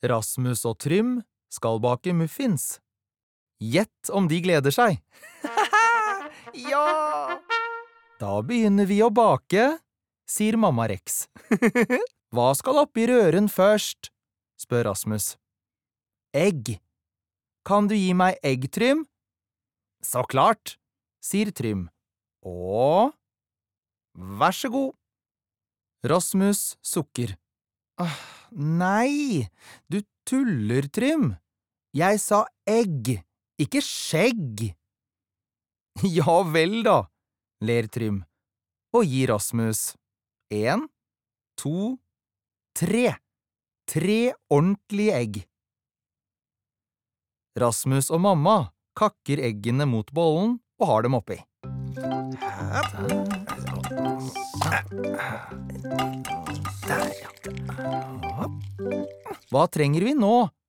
Rasmus og Trym skal bake muffins. Gjett om de gleder seg. Ja! Da begynner vi å bake, sier mamma Rex. Hva skal oppi røren først? Spør Rasmus. Egg. Kan du gi meg egg, Trym? Så klart, sier Trym. Og vær så god. Rasmus sukker. Nei, du tuller, Trym. Jeg sa egg, ikke skjegg. Ja vel da, ler Trym, og gir Rasmus 1, 2, 3. 3 ordentlige egg. Rasmus og mamma kakker eggene mot bollen og har dem oppi. Hva trenger vi nå?